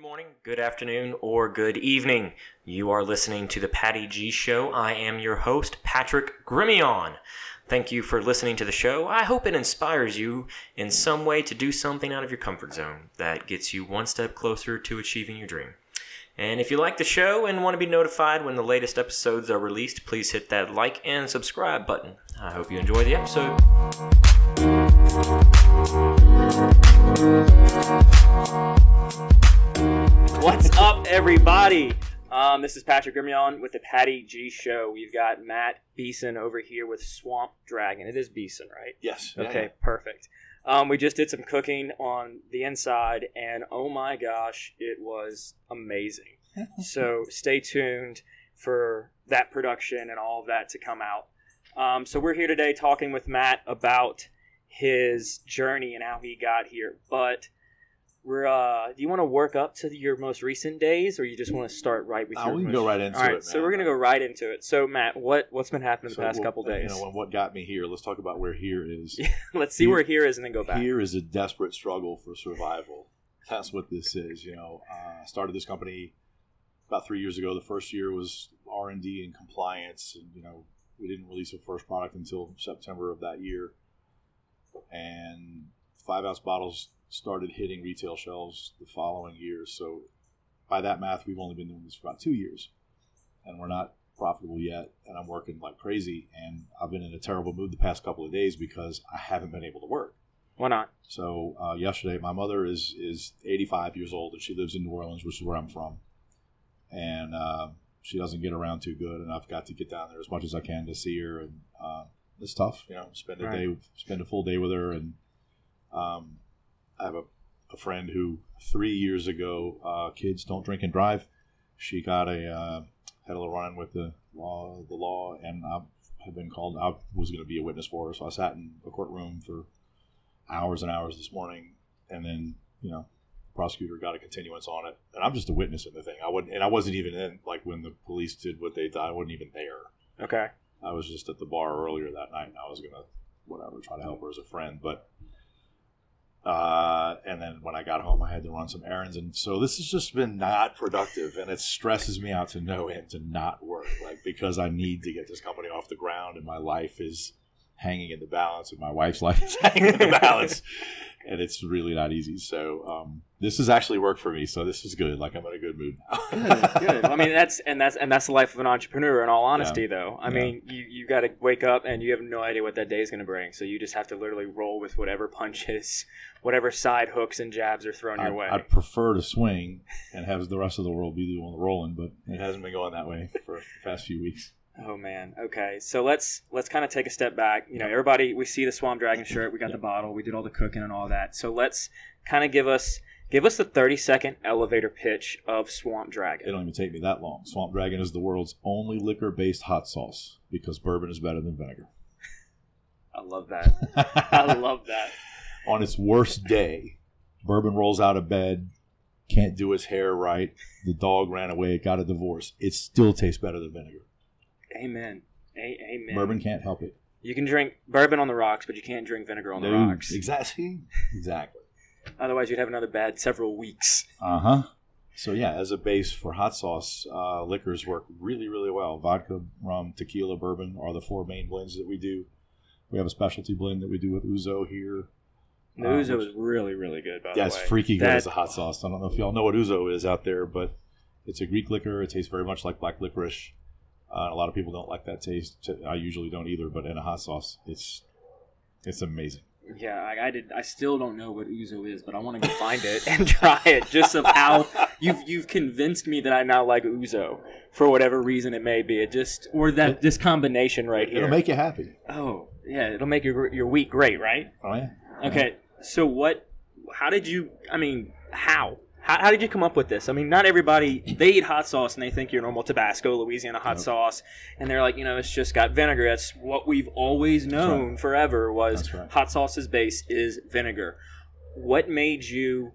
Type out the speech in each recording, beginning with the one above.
morning, good afternoon, or good evening. You are listening to the Patty G Show. I am your host, Patrick Grimion. Thank you for listening to the show. I hope it inspires you in some way to do something out of your comfort zone that gets you one step closer to achieving your dream. And if you like the show and want to be notified when the latest episodes are released, please hit that like and subscribe button. I hope you enjoy the episode. What's up, everybody? This is Patrick Grimion with the Patty G Show. We've got Matt Beeson over here with Swamp Dragon. It is Beeson, right? Yes. Okay, perfect. We just did some cooking on the inside, and oh my gosh, it was amazing. So stay tuned for that production and all of that to come out. So we're here today talking with Matt about his journey and how he got here. But we're do you want to work up to your most recent days, or you just want to start right with your? We can go right into it. All right, so we're gonna go right into it. So Matt, what's been happening the past couple days? What got me here? Let's talk about where here is. Let's see where here is, and then go back. Here is a desperate struggle for survival. That's what this is. I started this company about 3 years ago. The first year was R&D and compliance, and we didn't release our first product until September of that year. And 5-ounce bottles started hitting retail shelves the following year. So by that math, we've only been doing this for about 2 years, and we're not profitable yet. And I'm working like crazy, and I've been in a terrible mood the past couple of days because I haven't been able to work. Why not? So yesterday, my mother is 85 years old, and she lives in New Orleans, which is where I'm from. And she doesn't get around too good, and I've got to get down there as much as I can to see her. And it's tough, spend a full day with her. And I have a friend who 3 years ago, kids don't drink and drive. She got had a little run with the law, and I had been called. I was going to be a witness for her, so I sat in the courtroom for hours and hours this morning, and then the prosecutor got a continuance on it, and I'm just a witness in the thing. I wasn't even in when the police did what they did. I wasn't even there. Okay. I was just at the bar earlier that night, and I was gonna try to help her as a friend, but. And then when I got home, I had to run some errands. And so this has just been not productive, and it stresses me out to no end to not work, because I need to get this company off the ground, and my life is hanging in the balance, and my wife's life is hanging in the balance, and it's really not easy. So this has actually worked for me. So this is good. I'm in a good mood now. Good. I mean, that's the life of an entrepreneur. In all honesty, though, I mean, you got to wake up and you have no idea what that day is going to bring. So you just have to literally roll with whatever punches, whatever side hooks and jabs are thrown your way. I'd prefer to swing and have the rest of the world be the one rolling, but it hasn't been going that way for the past few weeks. Oh man. Okay. So let's kind of take a step back. Everybody, we see the Swamp Dragon shirt. We got the bottle. We did all the cooking and all that. So let's kind of give us the 30-second elevator pitch of Swamp Dragon. It don't even take me that long. Swamp Dragon is the world's only liquor-based hot sauce because bourbon is better than vinegar. I love that. I love that. On its worst day, bourbon rolls out of bed, can't do its hair right, the dog ran away, got a divorce. It still tastes better than vinegar. Amen. Amen. Bourbon can't help it. You can drink bourbon on the rocks, but you can't drink vinegar on the rocks. Exactly. Otherwise, you'd have another bad several weeks. Uh-huh. So, as a base for hot sauce, liquors work really, really well. Vodka, rum, tequila, bourbon are the 4 main blends that we do. We have a specialty blend that we do with Ouzo here. The Ouzo is really, really good, by the way. Yeah, it's freaky good as a hot sauce. I don't know if y'all know what Ouzo is out there, but it's a Greek liquor. It tastes very much like black licorice. A lot of people don't like that taste. I usually don't either, but in a hot sauce, it's amazing. Yeah, I still don't know what Ouzo is, but I want to go find it and try it. Just of how you've convinced me that I now like Ouzo for whatever reason it may be. This combination right here. It'll make you happy. Oh yeah, it'll make your week great, right? Oh yeah. Okay, so how did you? I mean, how? How did you come up with this? I mean, not everybody, they eat hot sauce and they think your normal Tabasco, Louisiana hot sauce, and they're like, it's just got vinegar. That's what we've always known forever was hot sauce's base is vinegar. What made you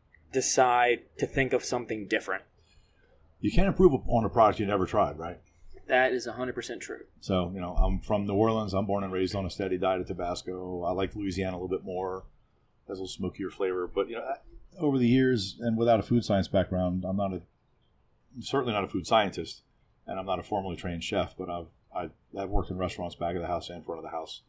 decide to think of something different? You can't improve on a product you never tried, right? That is 100% true. So, I'm from New Orleans. I'm born and raised on a steady diet of Tabasco. I like Louisiana a little bit more. It has a little smokier flavor, but, over the years, and without a food science background, I'm certainly not a food scientist, and I'm not a formally trained chef, but I've worked in restaurants back of the house and front of the house.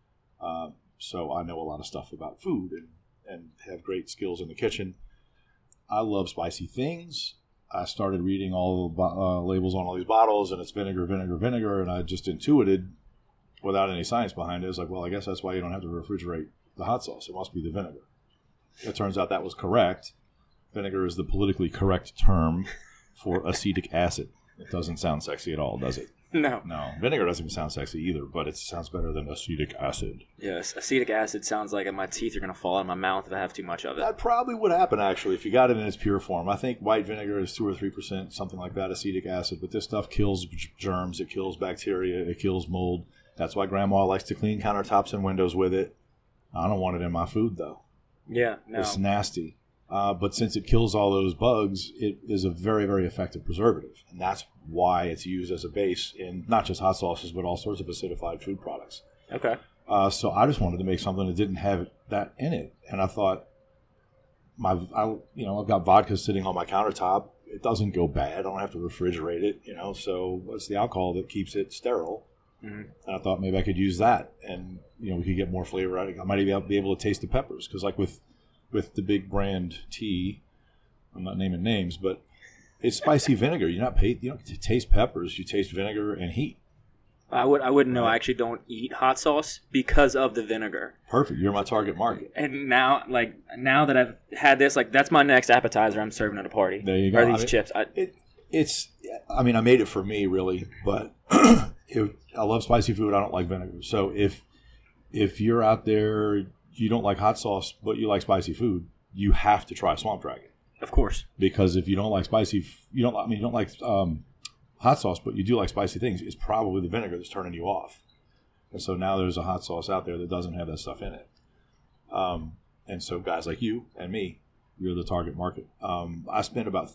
So I know a lot of stuff about food and have great skills in the kitchen. I love spicy things. I started reading all the labels on all these bottles, and it's vinegar, vinegar, vinegar, and I just intuited, without any science behind it, it's like, well, I guess that's why you don't have to refrigerate the hot sauce. It must be the vinegar. It turns out that was correct. Vinegar is the politically correct term for acetic acid. It doesn't sound sexy at all, does it? No. No. Vinegar doesn't even sound sexy either, but it sounds better than acetic acid. Yes, acetic acid sounds like my teeth are going to fall out of my mouth if I have too much of it. That probably would happen, actually, if you got it in its pure form. I think white vinegar is 2 or 3%, something like that, acetic acid. But this stuff kills germs. It kills bacteria. It kills mold. That's why Grandma likes to clean countertops and windows with it. I don't want it in my food, though. Yeah, no. It's nasty. But since it kills all those bugs, it is a very, very effective preservative. And that's why it's used as a base in not just hot sauces, but all sorts of acidified food products. Okay. So I just wanted to make something that didn't have that in it. And I thought, I've got vodka sitting on my countertop. It doesn't go bad. I don't have to refrigerate it, so it's the alcohol that keeps it sterile. Mm-hmm. And I thought maybe I could use that, and we could get more flavor out of it. I might even be able to taste the peppers, because like with the big brand tea, I'm not naming names, but it's spicy vinegar. You don't taste peppers. You taste vinegar and heat. I wouldn't know. I actually don't eat hot sauce because of the vinegar. Perfect. You're my target market. And now that I've had this, that's my next appetizer I'm serving at a party. There you go. Are these chips? I made it for me, really, but I love spicy food. I don't like vinegar. So if you're out there, you don't like hot sauce, but you like spicy food, you have to try Swamp Dragon. Of course. Because if you don't like you don't like hot sauce, but you do like spicy things, it's probably the vinegar that's turning you off. And so now there's a hot sauce out there that doesn't have that stuff in it. And so guys like you and me, you're the target market. I spent about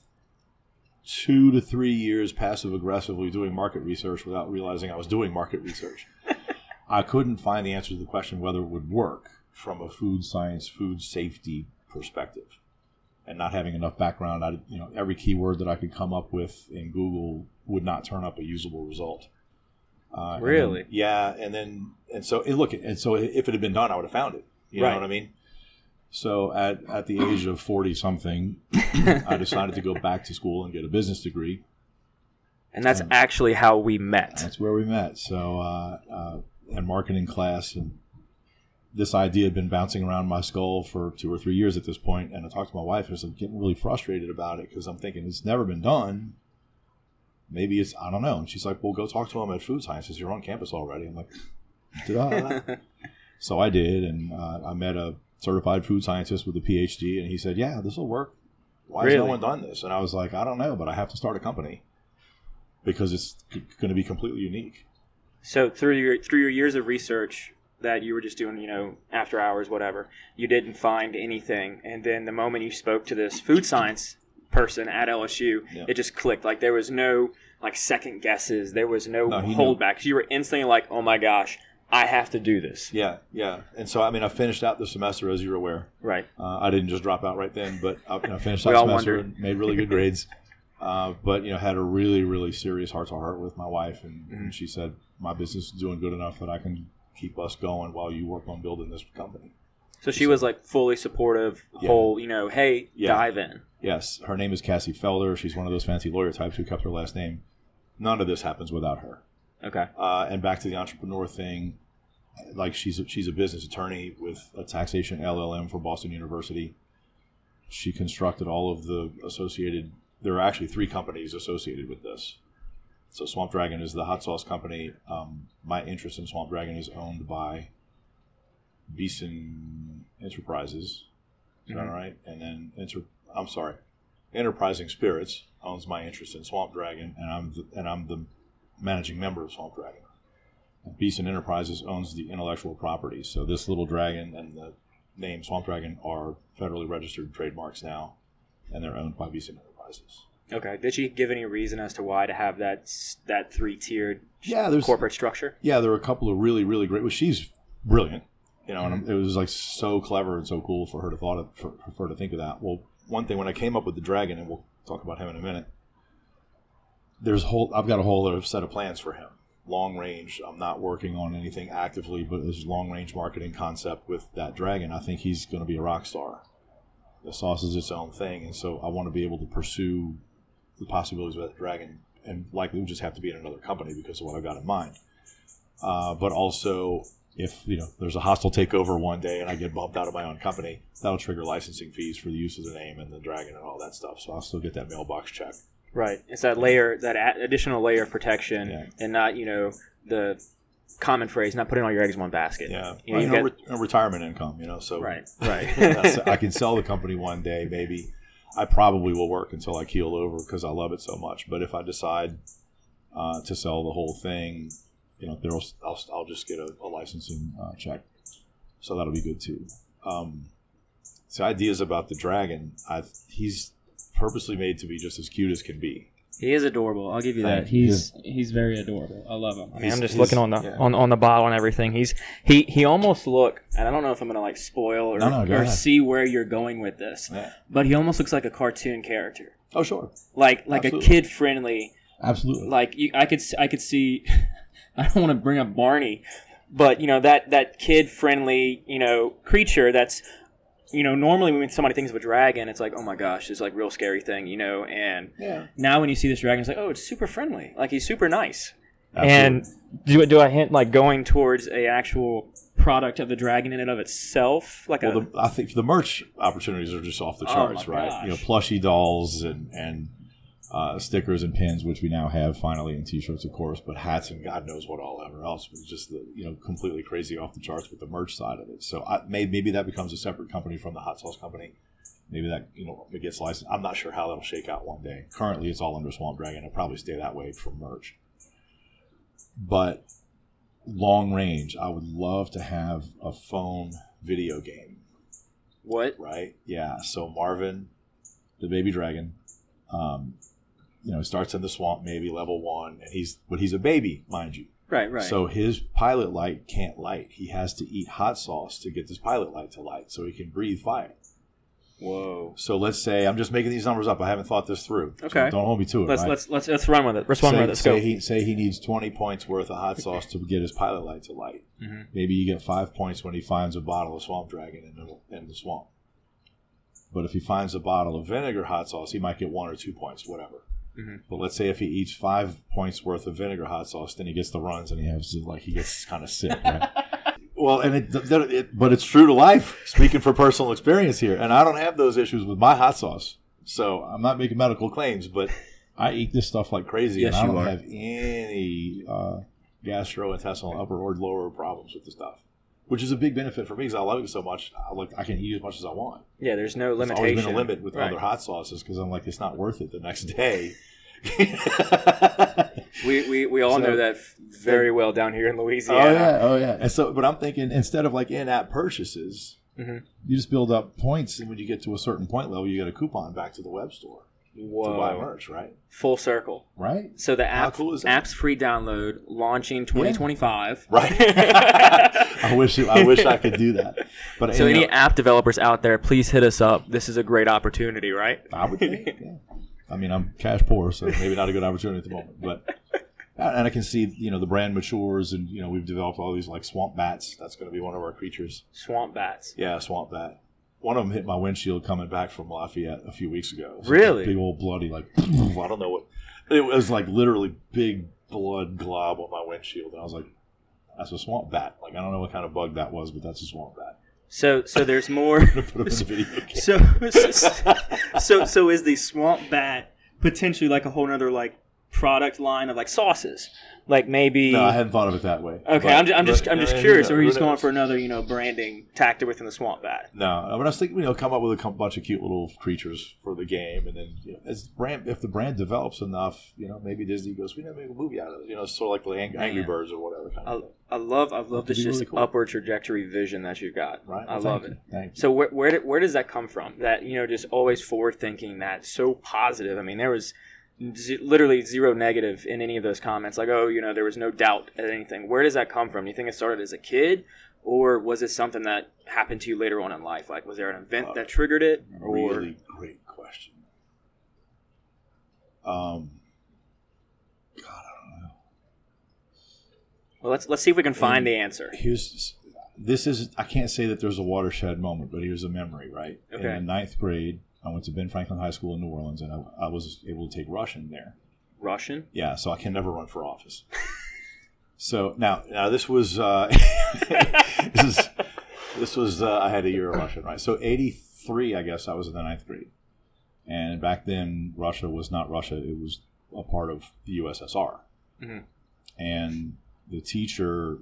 2 to 3 years passive-aggressively doing market research without realizing I was doing market research. I couldn't find the answer to the question whether it would work from a food science, food safety perspective. And not having enough background, every keyword that I could come up with in Google would not turn up a usable result. Really? And so if it had been done, I would have found it. You know what I mean? So at the age of 40-something, I decided to go back to school and get a business degree. And that's actually how we met. That's where we met. So in marketing class, and this idea had been bouncing around my skull for 2 or 3 years at this point. And I talked to my wife, and I was getting really frustrated about it because I'm thinking it's never been done. Maybe I don't know. And she's like, well, go talk to them at Food Sciences. You're on campus already. I'm like, duh. So I did, and I met a certified food scientist with a PhD, and he said, yeah, this will work. Why has no one done this? And I was like, I don't know, but I have to start a company because it's going to be completely unique. So through your years of research that you were just doing, after hours, whatever, you didn't find anything. And then the moment you spoke to this food science person at LSU, It just clicked. Like there was no second guesses. There was no holdbacks. You were instantly like, oh my gosh, I have to do this. Yeah. And so, I finished out the semester, as you're aware. Right. I didn't just drop out right then, but I finished out the semester and made really good grades. But, had a really, really serious heart-to-heart with my wife. And she said, my business is doing good enough that I can keep us going while you work on building this company. So she was fully supportive, hey, dive in. Yes. Her name is Cassie Felder. She's one of those fancy lawyer types who kept her last name. None of this happens without her. Okay. And back to the entrepreneur thing, she's a business attorney with a taxation LLM for Boston University. She constructed all of the associated. There are actually 3 companies associated with this. So Swamp Dragon is the hot sauce company. My interest in Swamp Dragon is owned by Beeson Enterprises. Is that right? And then Enterprising Spirits owns my interest in Swamp Dragon, and I'm the managing member of Swamp Dragon. And Beeson Enterprises owns the intellectual property. So this little dragon and the name Swamp Dragon are federally registered trademarks now, and they're owned by Beeson Enterprises. Okay. Did she give any reason as to why to have that 3-tiered corporate structure? Yeah, there are a couple of really, really great. Well, she's brilliant You know, and it was like so clever and so cool for her to think of that. Well, one thing when I came up with the dragon, and we'll talk about him in a minute. I've got a whole other set of plans for him. Long range. I'm not working on anything actively, but this long range marketing concept with that dragon. I think he's going to be a rock star. The sauce is its own thing, and so I want to be able to pursue the possibilities of that dragon, and likely would just have to be in another company because of what I've got in mind. But also, if there's a hostile takeover one day and I get bumped out of my own company, that'll trigger licensing fees for the use of the name and the dragon and all that stuff. So I'll still get that mailbox check. Right. It's that layer, that additional layer of protection, and not the common phrase, not putting all your eggs in one basket. Yeah. Retirement income. So right. I can sell the company one day, maybe. I probably will work until I keel over because I love it so much. But if I decide to sell the whole thing, I'll just get a licensing check. So that'll be good too. So ideas about the dragon, he's purposely made to be just as cute as can be. He is adorable. I'll give you that. He's very adorable. I love him. I mean, I'm just looking on the bottle and everything. He almost and I don't know if I'm gonna spoil or see where you're going with this, but he almost looks like a cartoon character. Oh sure, like a kid friendly. Absolutely. Like I could see. I don't want to bring up Barney, but that kid friendly creature that's. Normally when somebody thinks of a dragon, it's like, oh my gosh, it's like real scary thing, and now when you see this dragon, it's like, oh, it's super friendly. Like he's super nice. Absolutely. And do I hint going towards a actual product of the dragon in and of itself? I think the merch opportunities are just off the charts, right? Gosh. Plushie dolls and stickers and pins, which we now have finally, in T-shirts, of course, but hats and God knows what all ever else was just completely crazy off the charts with the merch side of it. So maybe that becomes a separate company from the hot sauce company. Maybe that it gets licensed. I'm not sure how that'll shake out one day. Currently, it's all under Swamp Dragon. It'll probably stay that way for merch. But long range, I would love to have a phone video game. What? Right? Yeah. So Marvin, the baby dragon. Starts in the swamp, maybe level 1, and he's a baby, mind you. Right. So his pilot light can't light. He has to eat hot sauce to get this pilot light to light, so he can breathe fire. Whoa. So let's say I'm just making these numbers up. I haven't thought this through. Okay. So don't hold me to it. Let's run with it. Let's run with it. Let's go. Say he needs 20 points worth of hot sauce to get his pilot light to light. Mm-hmm. Maybe you get 5 points when he finds a bottle of Swamp Dragon in the swamp. But if he finds a bottle of vinegar hot sauce, he might get 1 or 2 points, whatever. Mm-hmm. But let's say if he eats 5 points worth of vinegar hot sauce, then he gets the runs and he gets kind of sick, right? Well, and but it's true to life. Speaking for personal experience here, and I don't have those issues with my hot sauce, so I'm not making medical claims. But I eat this stuff like crazy, and I don't have any gastrointestinal upper or lower problems with the stuff, which is a big benefit for me because I love it so much. I can eat as much as I want. Yeah, there's no limitation. There's always been a limit with other hot sauces because I'm like, it's not worth it the next day. we all know that very well down here in Louisiana. Oh yeah. And so, but I'm thinking instead of in-app purchases, you just build up points, and when you get to a certain point level, you get a coupon back to the web store to buy merch, right? Full circle, right? So the app's free download launching 2025, right? I wish I could do that. But so any app developers out there, please hit us up. This is a great opportunity, right? I would think. Yeah. I mean, I'm cash poor, so maybe not a good opportunity at the moment. But and I can see, the brand matures, and we've developed all these swamp bats. That's going to be one of our creatures. Swamp bats. Yeah, swamp bat. One of them hit my windshield coming back from Lafayette a few weeks ago. Really? Big old bloody I don't know what. It was literally big blood glob on my windshield, and I was like, "That's a swamp bat." I don't know what kind of bug that was, but that's a swamp bat. So there's more. So is the swamp bat potentially a whole other product line of sauces? Maybe. No, I hadn't thought of it that way. Okay, I'm just curious. Or are you just going for another branding tactic within the swamp bat? No, I was thinking come up with a bunch of cute little creatures for the game, and then if the brand develops enough, maybe Disney goes, we never make a movie out of it. Sort of like the Angry Birds or whatever kind of thing. I love this just really cool. Upward trajectory vision that you've got. Right, I love it. Thank you. So where does that come from? That just always forward thinking, that's so positive. I mean, there was literally zero negative in any of those comments. There was no doubt at anything. Where does that come from? You think it started as a kid, or was it something that happened to you later on in life? Like, was there an event that triggered it? Or... Really great question. God, I don't know. Well, let's see if we can find the answer. I can't say that there's a watershed moment, but here's a memory, right? Okay. In the ninth grade, I went to Ben Franklin High School in New Orleans, and I was able to take Russian there. Russian? Yeah, so I can never run for office. So now this was this was I had a year of Russian, right? So 83, I guess I was in the ninth grade, and back then Russia was not Russia; it was a part of the USSR. Mm-hmm. And the teacher,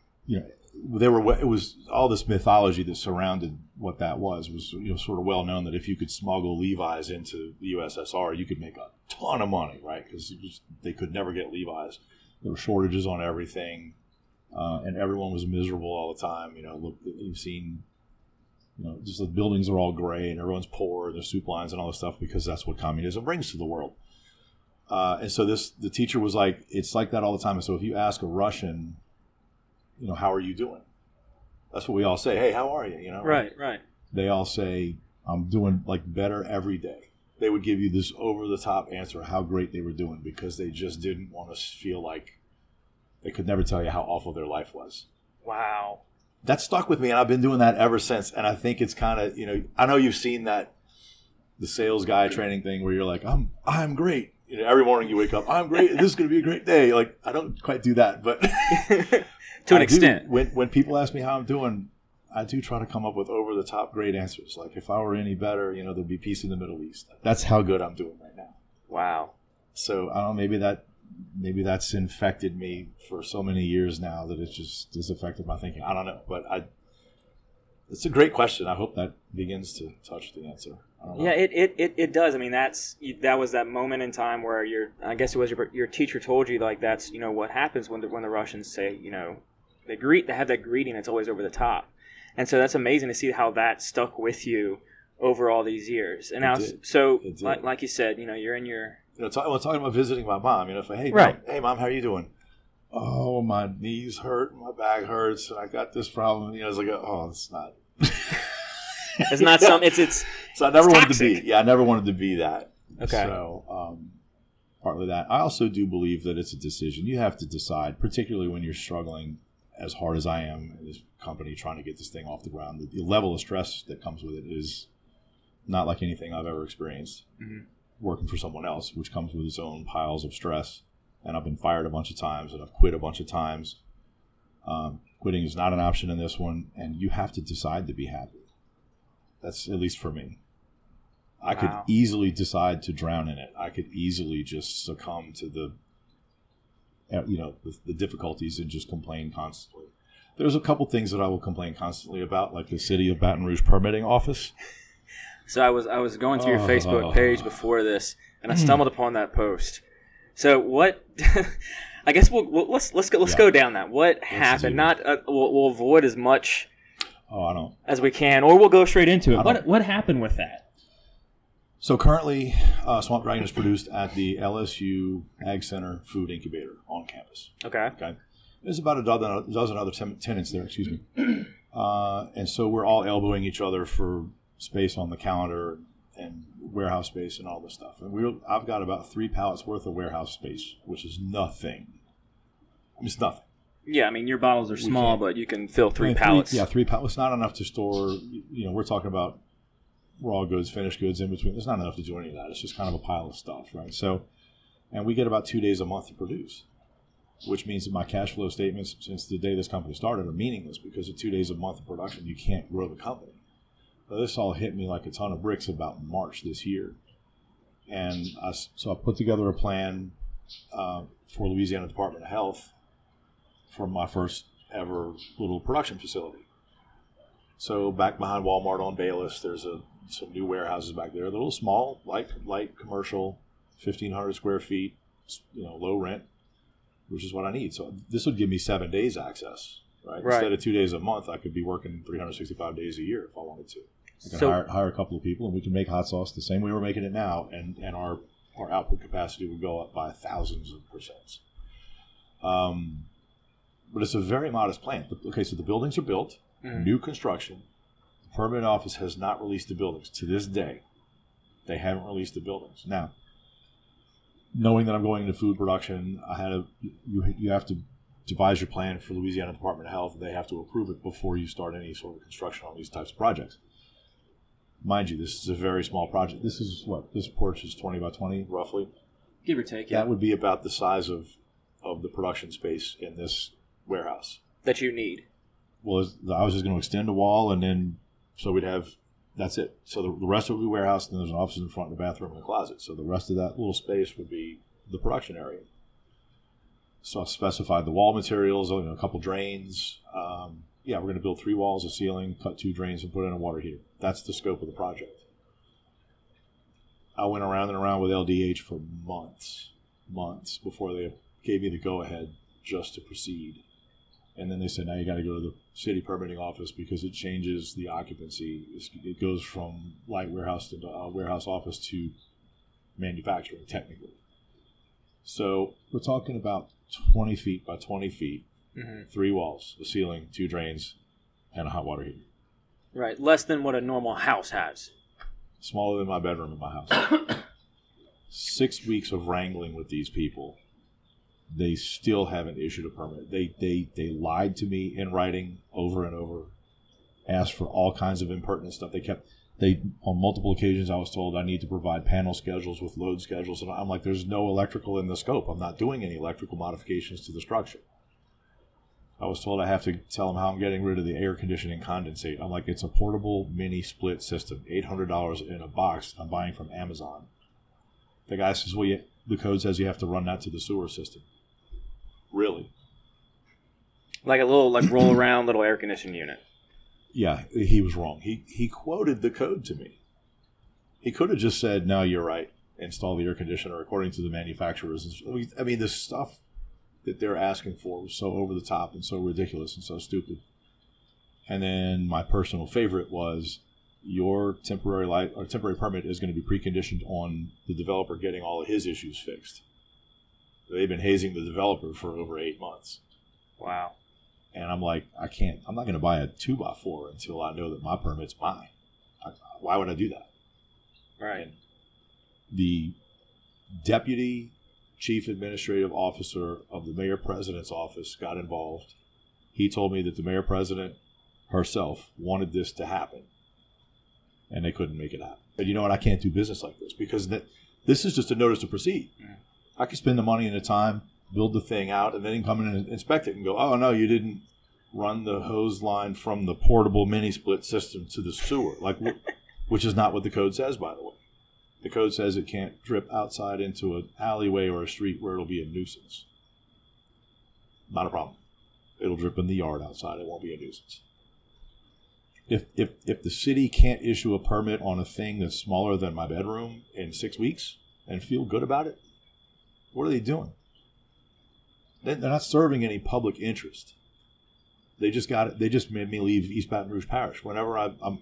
it was all this mythology that surrounded what that was sort of well known that if you could smuggle Levi's into the USSR, you could make a ton of money, right? Because they could never get Levi's. There were shortages on everything, and everyone was miserable all the time. Look, you've seen, just the buildings are all gray and everyone's poor and there's soup lines and all this stuff because that's what communism brings to the world. And so the teacher was like, it's like that all the time. And so if you ask a Russian, how are you doing? That's what we all say. Hey, how are you? Right. They all say, I'm doing better every day. They would give you this over-the-top answer of how great they were doing because they just didn't want to feel like they could never tell you how awful their life was. Wow. That stuck with me, and I've been doing that ever since. And I think it's kind of, I know you've seen the sales guy training thing where you're like, I'm great. Every morning you wake up, I'm great. This is going to be a great day. I don't quite do that, but to an extent. When people ask me how I'm doing, I do try to come up with over-the-top great answers. Like, if I were any better, there'd be peace in the Middle East. That's how good I'm doing right now. Wow. So, I don't know, maybe that's infected me for so many years now that it's just affected my thinking. I don't know. But it's a great question. I hope that begins to touch the answer. I don't know. Yeah, it does. I mean, that was that moment in time where I guess it was your teacher told you, that's, what happens when the Russians say, they have that greeting that's always over the top. And so that's amazing to see how that stuck with you over all these years. And now, like you said, you're in your... talking about visiting my mom, hey, right. Mom, hey, Mom, how are you doing? Oh, my knees hurt, my back hurts, and I got this problem. It's like, it's not... It's not some... It's so I never wanted toxic. to be... Yeah, I never wanted to be that. Okay. So, partly that. I also do believe that it's a decision. You have to decide, particularly when you're struggling as hard as I am in this company trying to get this thing off the ground. The level of stress that comes with it is not like anything I've ever experienced working for someone else, which comes with its own piles of stress. And I've been fired a bunch of times and I've quit a bunch of times. Quitting is not an option in this one, and you have to decide to be happy. That's at least for me. I could easily decide to drown in it. I could easily just succumb to the difficulties and just complain constantly. There's a couple things that I will complain constantly about, like the City of Baton Rouge permitting office. So I was going through your Facebook page before this, and I stumbled upon that post. So what? I guess let's go down that. What happened? We'll avoid as much as we can, or we'll go straight into it. What happened with that? So currently, Swamp Dragon is produced at the LSU Ag Center Food Incubator on campus. Okay. There's about a dozen other tenants there, excuse me. And so we're all elbowing each other for space on the calendar and warehouse space and all this stuff. And I've got about 3 pallets worth of warehouse space, which is nothing. It's nothing. Yeah, I mean, your bottles are small, but you can fill 3 pallets. 3 pallets. It's not enough to store, we're talking about raw goods, finished goods in between. There's not enough to do any of that. It's just kind of a pile of stuff, right? So, and we get about 2 days a month to produce, which means that my cash flow statements since the day this company started are meaningless because of 2 days a month of production, you can't grow the company. So this all hit me like a ton of bricks about March this year. And I put together a plan for Louisiana Department of Health for my first ever little production facility. So back behind Walmart on Bayless, there's some new warehouses back there. They're a little small, light commercial, 1,500 square feet, low rent, which is what I need. So this would give me 7 days access, right? Instead of 2 days a month, I could be working 365 days a year if I wanted to. I can hire a couple of people, and we can make hot sauce the same way we're making it now, and our output capacity would go up by thousands of %. But it's a very modest plan. Okay, so the buildings are built, new construction. The permit office has not released the buildings. To this day, they haven't released the buildings. Now, knowing that I'm going into food production, you have to devise your plan for Louisiana Department of Health. They have to approve it before you start any sort of construction on these types of projects. Mind you, this is a very small project. This is this porch is 20 by 20, roughly. Give or take, yeah. That would be about the size of the production space in this warehouse. That you need. Well, I was just going to extend a wall, and then so we'd have, that's it. So the rest would be warehouse, and then there's an office in front, and a bathroom, and a closet. So the rest of that little space would be the production area. So I specified the wall materials, a couple drains. We're going to build 3 walls, a ceiling, cut 2 drains, and put in a water heater. That's the scope of the project. I went around and around with LDH for months before they gave me the go-ahead just to proceed. And then they said, now you got to go to the city permitting office because it changes the occupancy. It goes from light warehouse to warehouse office to manufacturing, technically. So we're talking about 20 feet by 20 feet, 3 walls, a ceiling, 2 drains, and a hot water heater. Right, less than what a normal house has. Smaller than my bedroom in my house. 6 weeks of wrangling with these people. They still haven't issued a permit. They lied to me in writing over and over, asked for all kinds of impertinent stuff. On multiple occasions I was told I need to provide panel schedules with load schedules. And I'm like, there's no electrical in the scope. I'm not doing any electrical modifications to the structure. I was told I have to tell them how I'm getting rid of the air conditioning condensate. I'm like, it's a portable mini split system, $800 in a box I'm buying from Amazon. The guy says, well, the code says you have to run that to the sewer system. Really? Like a little roll around little air conditioning unit. Yeah, he was wrong. He quoted the code to me. He could have just said, no, you're right. Install the air conditioner according to the manufacturers. I mean, the stuff that they're asking for was so over the top and so ridiculous and so stupid. And then my personal favorite was your temporary permit is going to be preconditioned on the developer getting all of his issues fixed. They've been hazing the developer for over 8 months. Wow. And I'm like, I'm not going to buy a 2x4 until I know that my permit's mine. Why would I do that? Right. And the deputy chief administrative officer of the mayor president's office got involved. He told me that the mayor president herself wanted this to happen, and they couldn't make it happen. But you know what? I can't do business like this because this is just a notice to proceed. Mm. I could spend the money and the time, build the thing out, and then come in and inspect it and go, oh, no, you didn't run the hose line from the portable mini split system to the sewer, which is not what the code says, by the way. The code says it can't drip outside into an alleyway or a street where it'll be a nuisance. Not a problem. It'll drip in the yard outside. It won't be a nuisance. If the city can't issue a permit on a thing that's smaller than my bedroom in 6 weeks and feel good about it, what are they doing? They're not serving any public interest. They just got it. They just made me leave East Baton Rouge Parish. Whenever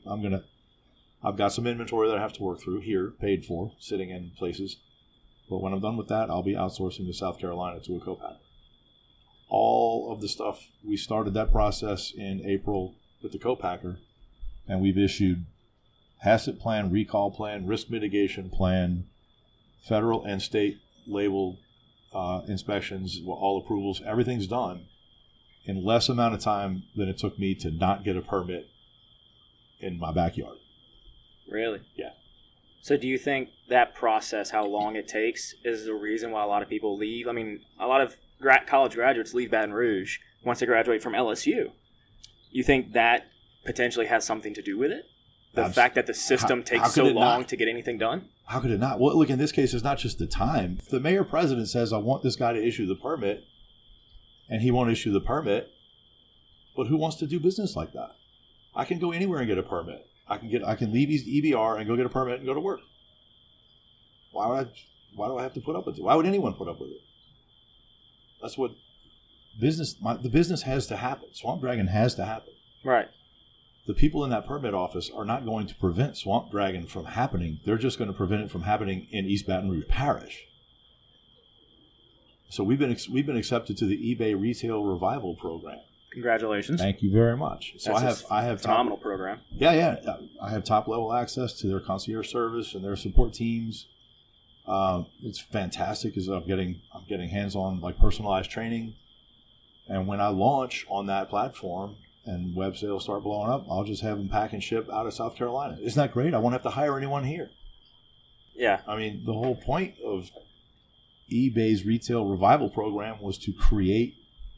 I've got some inventory that I have to work through here, paid for, sitting in places. But when I'm done with that, I'll be outsourcing to South Carolina to a co-packer. All of the stuff, we started that process in April with the co-packer, and we've issued HACCP plan, recall plan, risk mitigation plan, federal and state label inspections, all approvals. Everything's done in less amount of time than it took me to not get a permit in my backyard. Really? Yeah. So do you think that process, how long it takes, is the reason why a lot of people leave? I mean, a lot of college graduates leave Baton Rouge once they graduate from LSU. You think that potentially has something to do with it? The fact that the system takes so long to get anything done? How could it not? Well, look, in this case, it's not just the time. If the mayor president says, I want this guy to issue the permit, and he won't issue the permit, but who wants to do business like that? I can go anywhere and get a permit. I can leave EBR and go get a permit and go to work. Why do I have to put up with it? Why would anyone put up with it? That's what the business has to happen. Swamp Dragon has to happen. Right. The people in that permit office are not going to prevent Swamp Dragon from happening. They're just going to prevent it from happening in East Baton Rouge Parish. So we've been accepted to the eBay Retail Revival Program. Congratulations. Thank you very much. So That's I have phenomenal program. Yeah. I have top level access to their concierge service and their support teams. It's fantastic because I'm getting hands on like personalized training. And when I launch on that platform and web sales start blowing up, I'll just have them pack and ship out of South Carolina. Isn't that great? I won't have to hire anyone here. Yeah. I mean, the whole point of eBay's Retail Revival Program was to create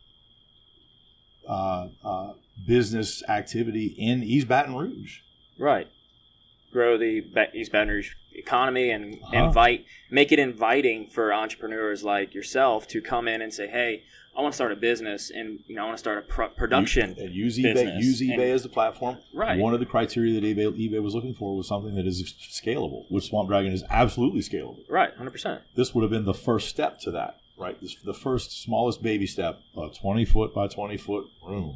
business activity in East Baton Rouge. Right. Grow the East Baton Rouge economy and make it inviting for entrepreneurs like yourself to come in and say, hey, I want to start a business and I want to start a production use business. Use eBay as the platform. Right. One of the criteria that eBay was looking for was something that is scalable, which Swamp Dragon is absolutely scalable. Right, 100%. This would have been the first step to that. Right, the first smallest baby step, a 20-foot by 20-foot room.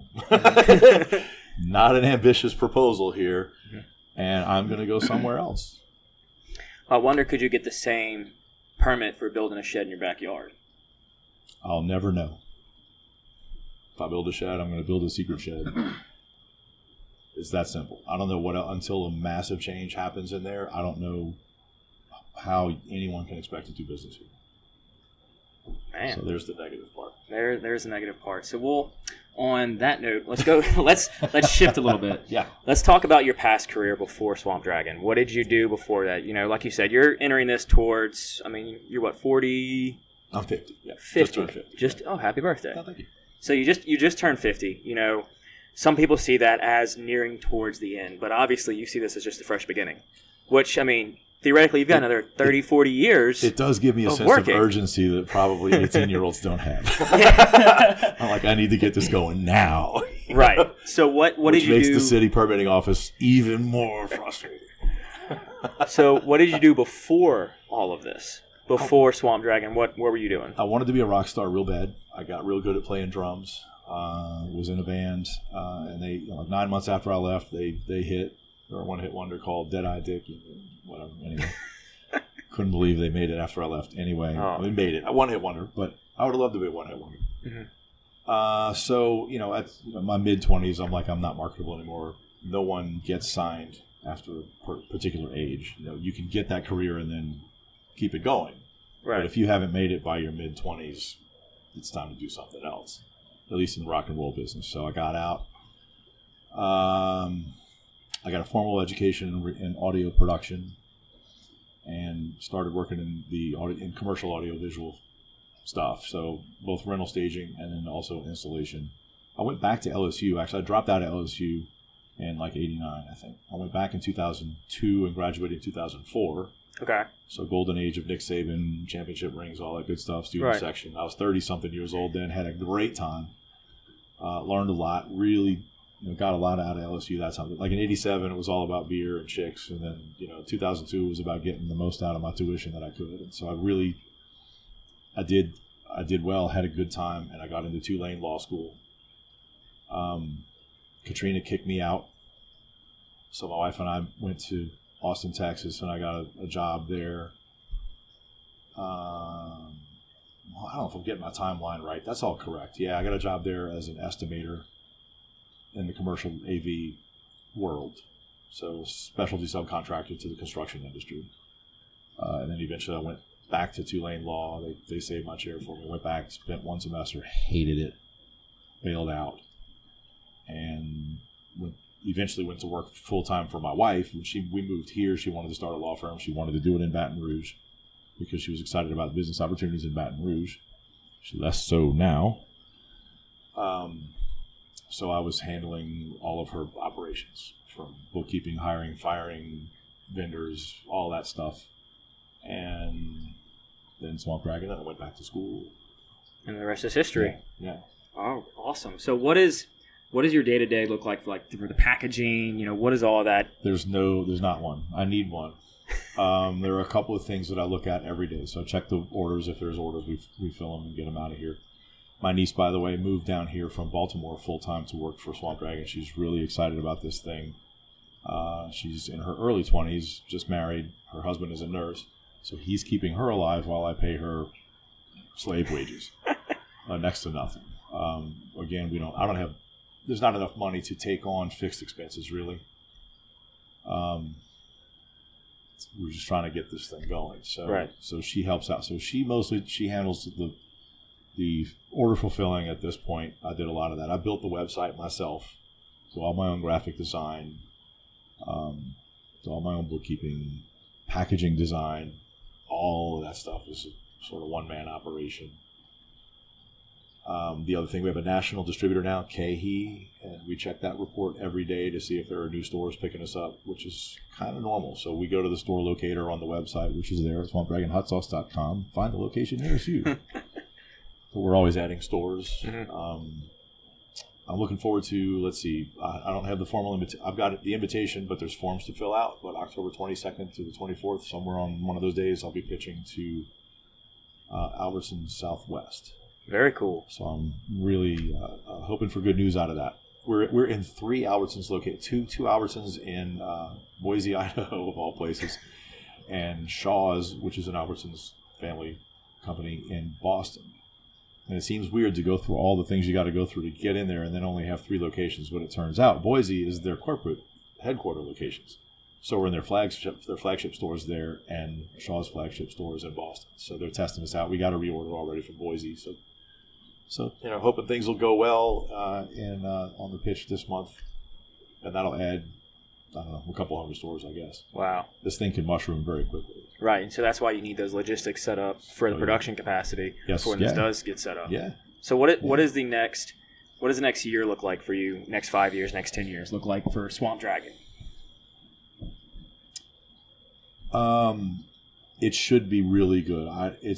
Not an ambitious proposal here, and I'm going to go somewhere else. I wonder, could you get the same permit for building a shed in your backyard? I'll never know. If I build a shed, I'm going to build a secret shed. It's that simple. I don't know what until a massive change happens in there. I don't know how anyone can expect to do business here. Man. So there's the negative part. There's the negative part. So on that note, let's go. let's shift a little bit. Yeah. Let's talk about your past career before Swamp Dragon. What did you do before that? Like you said, you're entering this towards. I mean, you're what, 40? I'm 50. Yeah. 50. Just turned 50. Oh, happy birthday! Oh, thank you. So you just turned 50. Some people see that as nearing towards the end, but obviously you see this as just the fresh beginning. Which, I mean, theoretically, you've got another 30, 40 years. It does give me a sense of urgency that probably 18-year-olds don't have. I'm like, I need to get this going now. Right. So what did you do? Which makes the city permitting office even more frustrating. So what did you do before all of this? Before Swamp Dragon, what were you doing? I wanted to be a rock star real bad. I got real good at playing drums. Was in a band, and they 9 months after I left, they hit their one-hit wonder called Dead Eye Dick. Whatever. Anyway, couldn't believe they made it after I left. Anyway, they made it. I one-hit wonder, but I would have loved to be a one-hit wonder. Mm-hmm. So at my mid-20s, I'm like, I'm not marketable anymore. No one gets signed after a particular age. You can get that career and then keep it going. Right. But if you haven't made it by your mid-20s, it's time to do something else, at least in the rock and roll business. So I got out. I got a formal education in audio production and started working in commercial audio visual stuff. So both rental staging and then also installation. I went back to LSU. Actually, I dropped out of LSU in like 89, I think. I went back in 2002 and graduated in 2004. Okay. So golden age of Nick Saban, championship rings, all that good stuff, student section. I was 30-something years old then, had a great time. Learned a lot, really got a lot out of LSU. That's how, like in 87, it was all about beer and chicks. And then, 2002 was about getting the most out of my tuition that I could. And so I did well, had a good time, and I got into Tulane Law School. Katrina kicked me out. So my wife and I went to Austin, Texas, and I got a job there. I don't know if I'm getting my timeline right. That's all correct. Yeah, I got a job there as an estimator in the commercial AV world. So specialty subcontractor to the construction industry. And then eventually I went back to Tulane Law. They saved my chair for me. Went back, spent one semester, hated it, bailed out, and eventually went to work full-time for my wife. When we moved here, she wanted to start a law firm. She wanted to do it in Baton Rouge because she was excited about the business opportunities in Baton Rouge. She's less so now. So I was handling all of her operations, from bookkeeping, hiring, firing, vendors, all that stuff. And then Swamp Dragon, and I went back to school. And the rest is history. Yeah. Oh, awesome. So what is your day-to-day look like for the packaging? What is all of that? There's not one. I need one. There are a couple of things that I look at every day. So I check the orders. If there's orders, we fill them and get them out of here. My niece, by the way, moved down here from Baltimore full-time to work for Swamp Dragon. She's really excited about this thing. She's in her early 20s, just married. Her husband is a nurse. So he's keeping her alive while I pay her slave wages, next to nothing. Again, there's not enough money to take on fixed expenses, really. We're just trying to get this thing going. So she helps out. So she handles the order fulfilling at this point. I did a lot of that. I built the website myself. So all my own graphic design, all my own bookkeeping, packaging design, all of that stuff is a sort of one-man operation. The other thing, we have a national distributor now, KeHE, and we check that report every day to see if there are new stores picking us up, which is kind of normal. So we go to the store locator on the website, which is there, swampdragonhotsauce.com, find the location nearest you. So we're always adding stores. Mm-hmm. I'm looking forward to, let's see, I don't have the formal invitation. I've got the invitation, but there's forms to fill out. But October 22nd to the 24th, somewhere on one of those days, I'll be pitching to Albertsons Southwest. Very cool. So I'm really hoping for good news out of that. We're in 3 Albertsons located, two Albertsons in Boise, Idaho, of all places, and Shaw's, which is an Albertsons family company in Boston. And it seems weird to go through all the things you got to go through to get in there and then only have 3 locations. But it turns out Boise is their corporate headquarter locations. So we're in their flagship stores there and Shaw's flagship stores in Boston. So they're testing us out. We got a reorder already from Boise. So hoping things will go well on the pitch this month. And that'll add, I don't know, a couple hundred stores, I guess. Wow. This thing can mushroom very quickly. Right, and so that's why you need those logistics set up for the production capacity for when this does get set up. Yeah. So what does the next year look like for you? Next 5 years, next 10 years look like for Swamp Dragon? It should be really good.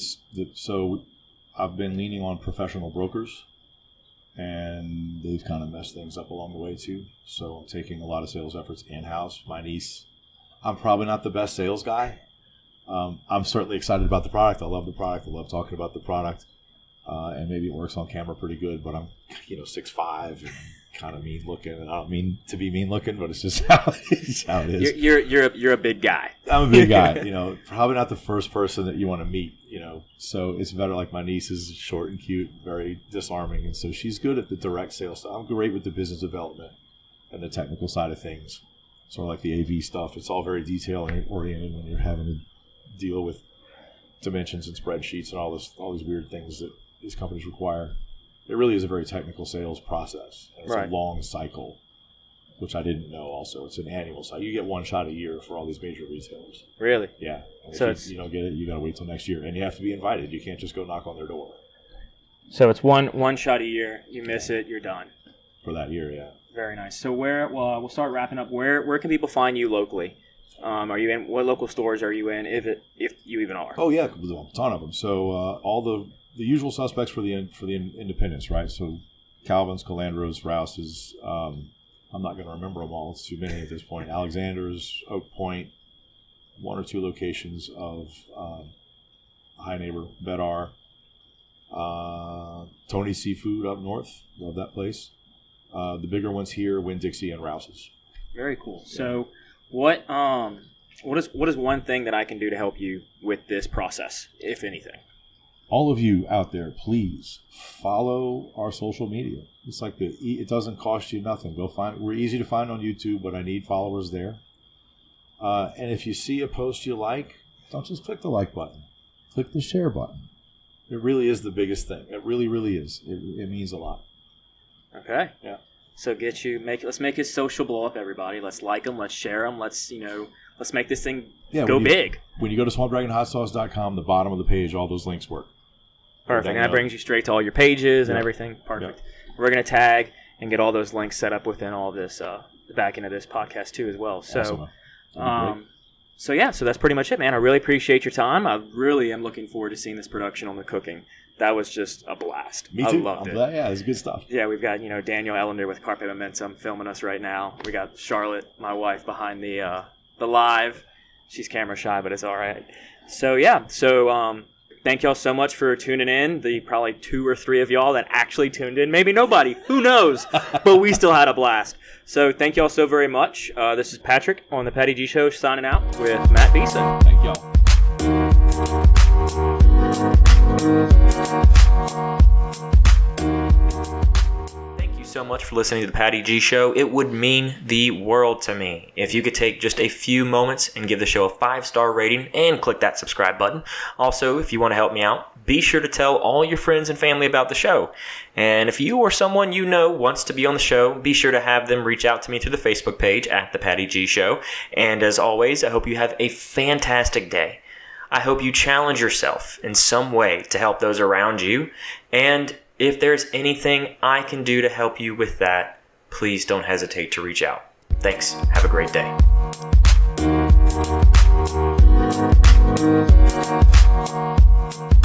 I've been leaning on professional brokers, and they've kind of messed things up along the way too. So I'm taking a lot of sales efforts in-house. My niece, I'm probably not the best sales guy. I'm certainly excited about the product. I love the product. I love talking about the product. And maybe it works on camera pretty good, but I'm 6'5" and kind of mean looking. And I don't mean to be mean looking, but it's just how it is. You're a big guy. I'm a big guy. Probably not the first person that you want to meet. So it's better. Like my niece is short and cute, very disarming, and so she's good at the direct sales stuff. I'm great with the business development and the technical side of things. Sort of like the AV stuff. It's all very detail oriented when you're having to deal with dimensions and spreadsheets and all these weird things that these companies require. It really is a very technical sales process. And it's a long cycle, which I didn't know also. It's an annual cycle. You get one shot a year for all these major retailers. Really? Yeah. So if you don't get it, you got to wait till next year. And you have to be invited. You can't just go knock on their door. So it's one shot a year. You miss it, you're done. For that year, yeah. Very nice. So we'll start wrapping up. Where can people find you locally? Are you in? What local stores are you in, if you even are? Oh yeah, a ton of them. So all the usual suspects for the independents, right? So Calvin's, Calandros, Rouse's. I'm not going to remember them all. It's too many at this point. Alexander's, Oak Point, 1 or 2 locations of High Neighbor, Bedar, Tony's Seafood up north. Love that place. The bigger ones here, Winn-Dixie and Rouse's. Very cool. Yeah. So what is one thing that I can do to help you with this process, if anything? All of you out there, please follow our social media. It's like it doesn't cost you nothing. Go find. We're easy to find on YouTube, but I need followers there. And if you see a post you like, don't just click the like button. Click the share button. It really is the biggest thing. It really, really is. It means a lot. Okay. Yeah. So let's make his social blow up, everybody. Let's like them. Let's share them. Let's make this thing go big. When you go to swampdragonhotsauce.com, the bottom of the page, all those links work. Perfect. And that brings you straight to all your pages and everything. Perfect. Yeah. We're going to tag and get all those links set up within all this, the back end of this podcast too as well. So, awesome. So that's pretty much it, man. I really appreciate your time. I really am looking forward to seeing this production on the cooking. That was just a blast. Me too. I loved it. Yeah, it's good stuff. Yeah, we've got Daniel Ellender with Carpe Momentum filming us right now. We got Charlotte, my wife, behind the live. She's camera shy, but it's all right. So thank y'all so much for tuning in. The probably 2 or 3 of y'all that actually tuned in. Maybe nobody. Who knows? But we still had a blast. So thank y'all so very much. This is Patrick on the Patty G Show signing out with Matt Beeson. Thank y'all. for listening to the Patty G Show. It would mean the world to me if you could take just a few moments and give the show a 5-star rating and click that subscribe button. Also, if you want to help me out, be sure to tell all your friends and family about the show. And if you or someone you know wants to be on the show, be sure to have them reach out to me through the Facebook page at The Patty G Show. And as always, I hope you have a fantastic day. I hope you challenge yourself in some way to help those around you. And if there's anything I can do to help you with that, please don't hesitate to reach out. Thanks. Have a great day.